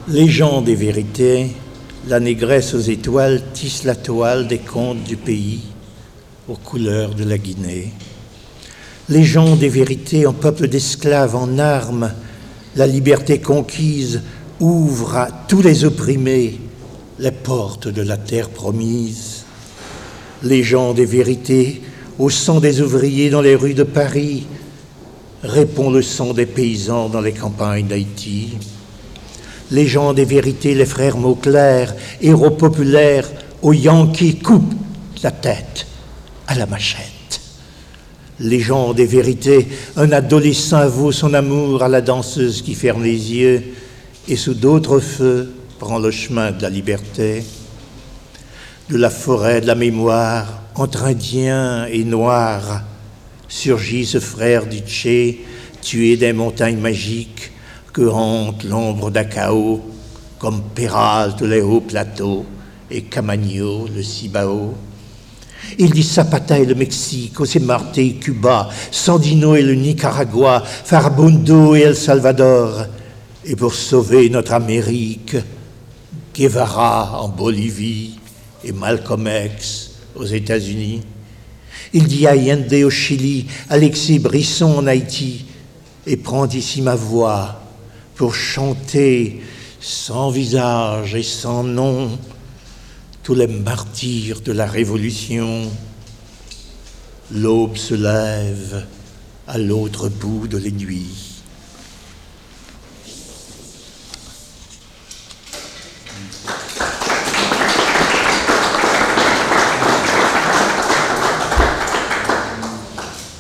Les gens des vérités, la négresse aux étoiles tisse la toile des contes du pays aux couleurs de la Guinée. Les gens des vérités, en peuple d'esclaves en armes, la liberté conquise ouvre à tous les opprimés les portes de la terre promise. Les gens des vérités, au sang des ouvriers dans les rues de Paris, répond le sang des paysans dans les campagnes d'Haïti. Les gens des vérités, les frères Mauclair, héros populaires, aux Yankees coupent la tête à la machette. Les gens des vérités, un adolescent vaut son amour à la danseuse qui ferme les yeux et sous d'autres feux prend le chemin de la liberté. De la forêt de la mémoire, entre Indiens et Noirs, surgit ce frère du Tché, tué des montagnes magiques que hante l'ombre d'Acao, comme Péralte les hauts plateaux et Camagno le Cibao. Il dit Zapata et le Mexique, José Marte et Cuba, Sandino et le Nicaragua, Farabundo et El Salvador. Et pour sauver notre Amérique, Guevara en Bolivie et Malcolm X aux États-Unis. Il dit Allende au Chili, Alexis Brisson en Haïti, et prend ici ma voix pour chanter sans visage et sans nom tous les martyrs de la Révolution. L'aube se lève à l'autre bout de la nuit.